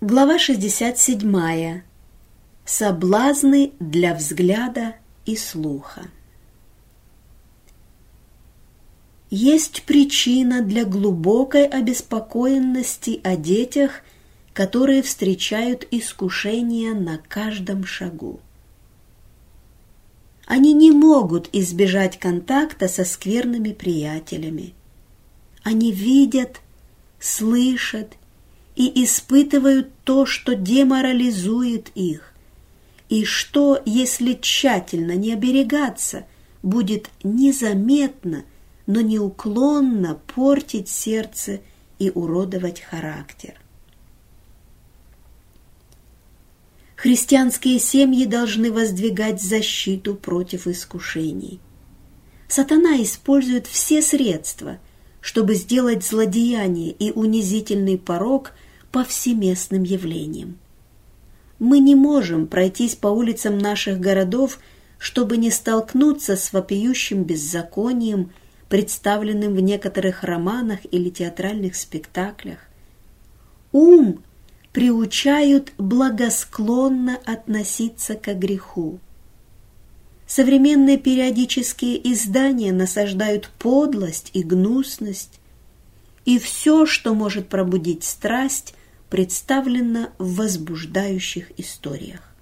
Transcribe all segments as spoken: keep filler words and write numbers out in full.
Глава шестьдесят семь. Соблазны для взгляда и слуха. Есть причина для глубокой обеспокоенности о детях, которые встречают искушения на каждом шагу. Они не могут избежать контакта со скверными приятелями. Они видят, слышат и испытывают то, что деморализует их, и что, если тщательно не оберегаться, будет незаметно, но неуклонно портить сердце и уродовать характер. Христианские семьи должны воздвигать защиту против искушений. Сатана использует все средства, чтобы сделать злодеяние и унизительный порок повсеместным явлением. Мы не можем пройтись по улицам наших городов, чтобы не столкнуться с вопиющим беззаконием, представленным в некоторых романах или театральных спектаклях. Ум приучают благосклонно относиться к греху. Современные периодические издания насаждают подлость и гнусность, и все, что может пробудить страсть, представлено в возбуждающих историях.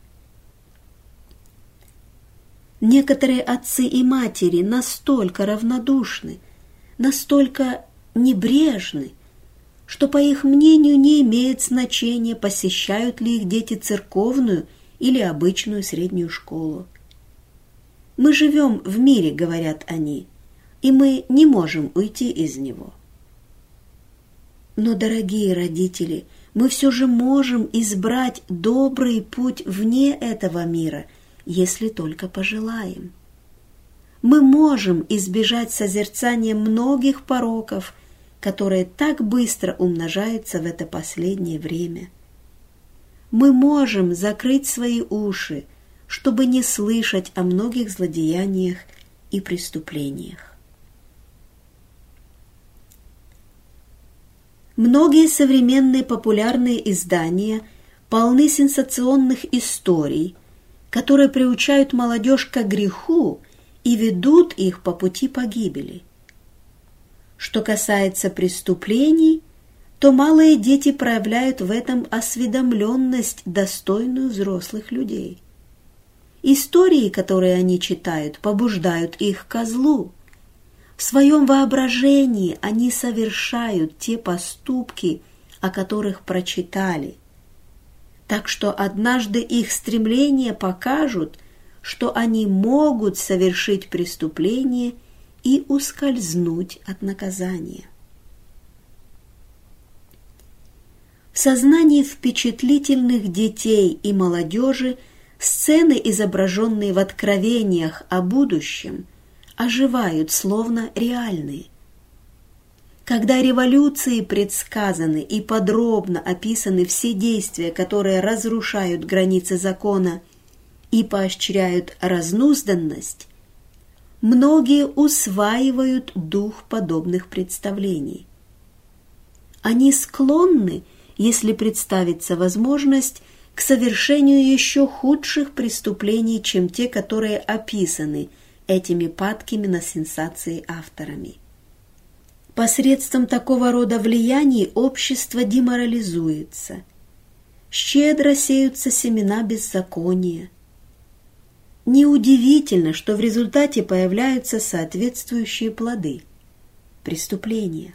Некоторые отцы и матери настолько равнодушны, настолько небрежны, что, по их мнению, не имеет значения, посещают ли их дети церковную или обычную среднюю школу. «Мы живем в мире», — говорят они, — «и мы не можем уйти из него». Но, дорогие родители, мы все же можем избрать добрый путь вне этого мира, если только пожелаем. Мы можем избежать созерцания многих пороков, которые так быстро умножаются в это последнее время. Мы можем закрыть свои уши, чтобы не слышать о многих злодеяниях и преступлениях. Многие современные популярные издания полны сенсационных историй, которые приучают молодежь к греху и ведут их по пути погибели. Что касается преступлений, то малые дети проявляют в этом осведомленность, достойную взрослых людей. Истории, которые они читают, побуждают их ко злу. В своем воображении они совершают те поступки, о которых прочитали. Так что однажды их стремления покажут, что они могут совершить преступление и ускользнуть от наказания. В сознании впечатлительных детей и молодежи сцены, изображенные в откровениях о будущем, оживают, словно реальные. Когда революции предсказаны и подробно описаны все действия, которые разрушают границы закона и поощряют разнузданность, многие усваивают дух подобных представлений. Они склонны, если представится возможность, к совершению еще худших преступлений, чем те, которые описаны этими падкими на сенсации авторами. Посредством такого рода влияний общество деморализуется, щедро сеются семена беззакония. Неудивительно, что в результате появляются соответствующие плоды – преступления.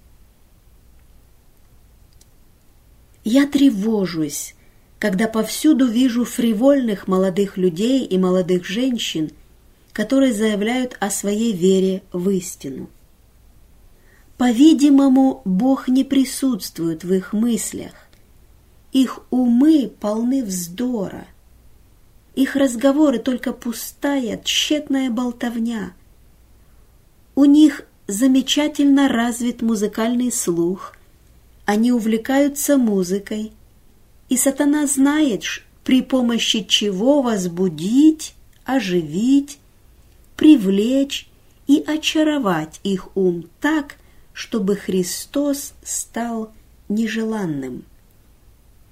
Я тревожусь, когда повсюду вижу фривольных молодых людей и молодых женщин, которые заявляют о своей вере в истину. По-видимому, Бог не присутствует в их мыслях. Их умы полны вздора. Их разговоры только пустая, тщетная болтовня. У них замечательно развит музыкальный слух, они увлекаются музыкой, и сатана знает, при помощи чего возбудить, оживить, привлечь и очаровать их ум так, чтобы Христос стал нежеланным.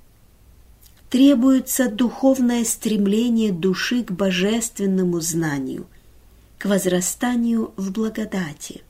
требуется духовное стремление души к божественному знанию, к возрастанию в благодати.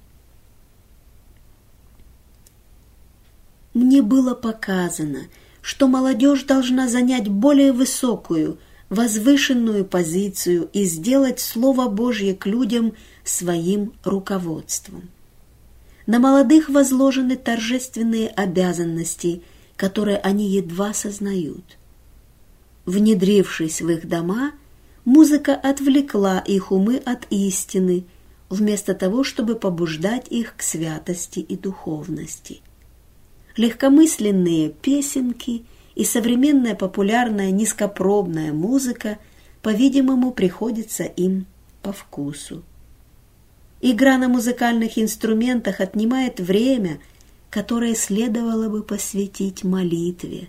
Мне было показано, что молодежь должна занять более высокую, возвышенную позицию и сделать Слово Божье к людям своим руководством. На молодых возложены торжественные обязанности, которые они едва сознают. Внедрившись в их дома, музыка отвлекла их умы от истины, вместо того, чтобы побуждать их к святости и духовности. Легкомысленные песенки и современная популярная низкопробная музыка, по-видимому, приходится им по вкусу. Игра на музыкальных инструментах отнимает время, которое следовало бы посвятить молитве.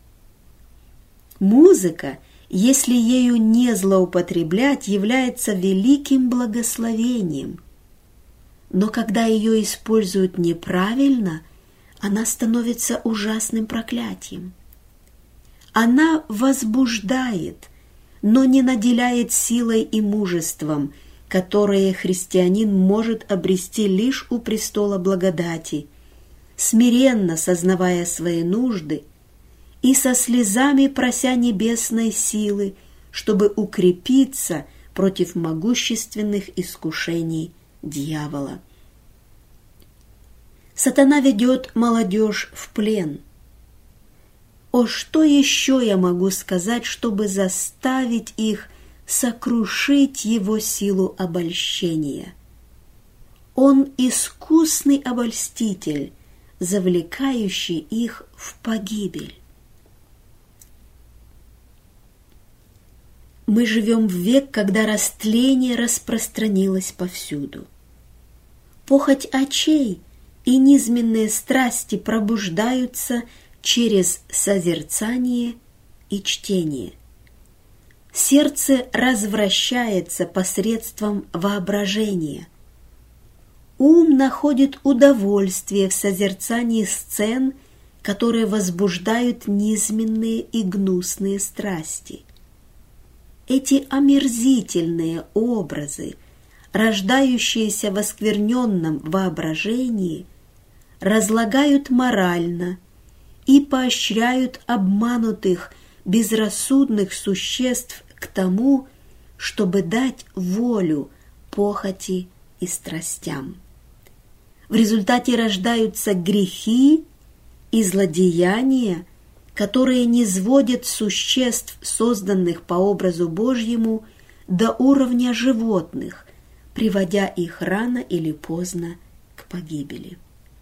Музыка, если ею не злоупотреблять, является великим благословением. Но когда ее используют неправильно, она становится ужасным проклятием. Она возбуждает, но не наделяет силой и мужеством, которые христианин может обрести лишь у престола благодати, смиренно сознавая свои нужды и со слезами прося небесной силы, чтобы укрепиться против могущественных искушений дьявола. Сатана ведет молодежь в плен. О, что еще я могу сказать, чтобы заставить их сокрушить его силу обольщения? Он искусный обольститель, завлекающий их в погибель. Мы живем в век, когда растление распространилось повсюду. Похоть очей и низменные страсти пробуждаются через созерцание и чтение. Сердце развращается посредством воображения. Ум находит удовольствие в созерцании сцен, которые возбуждают низменные и гнусные страсти. Эти омерзительные образы, рождающиеся в оскверненном воображении, разлагают морально и поощряют обманутых, безрассудных существ к тому, чтобы дать волю похоти и страстям. В результате рождаются грехи и злодеяния, которые низводят существ, созданных по образу Божьему, до уровня животных, приводя их рано или поздно к погибели.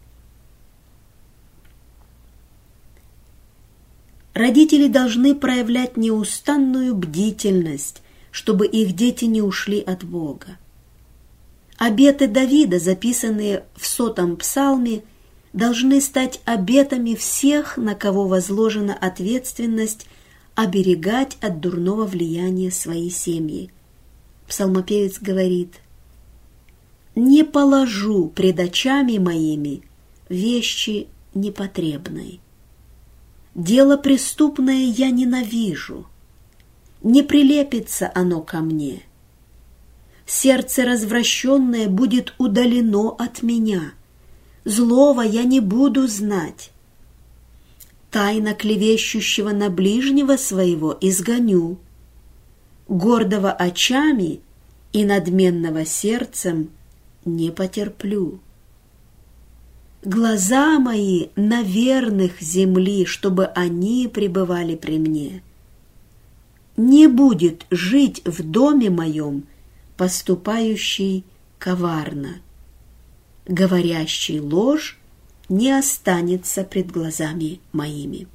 Родители должны проявлять неустанную бдительность, чтобы их дети не ушли от Бога. Обеты Давида, записанные в сотом псалме, должны стать обетами всех, на кого возложена ответственность оберегать от дурного влияния свои семьи. Псалмопевец говорит: «Не положу пред очами моими вещи непотребной. Дело преступное я ненавижу, не прилепится оно ко мне. Сердце развращенное будет удалено от меня, злого я не буду знать. Тайно клевещущего на ближнего своего изгоню, гордого очами и надменного сердцем не потерплю. Глаза мои на верных земли, чтобы они пребывали при мне. Не будет жить в доме моем поступающий коварно. Говорящий ложь не останется пред глазами моими».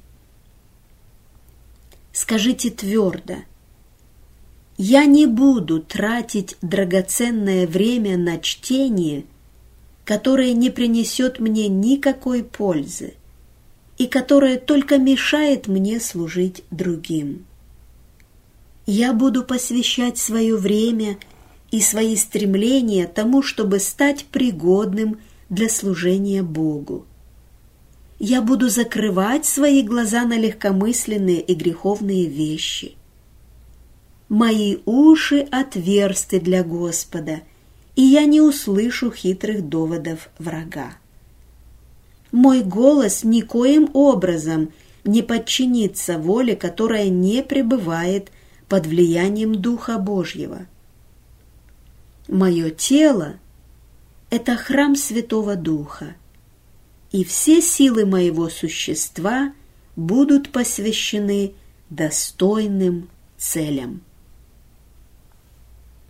Скажите твердо: «Я не буду тратить драгоценное время на чтение, которое не принесет мне никакой пользы и которое только мешает мне служить другим. Я буду посвящать свое время и свои стремления тому, чтобы стать пригодным для служения Богу. Я буду закрывать свои глаза на легкомысленные и греховные вещи. Мои уши отверсты для Господа, и я не услышу хитрых доводов врага. Мой голос никоим образом не подчинится воле, которая не пребывает под влиянием Духа Божьего. Мое тело – это храм Святого Духа, и все силы моего существа будут посвящены достойным целям.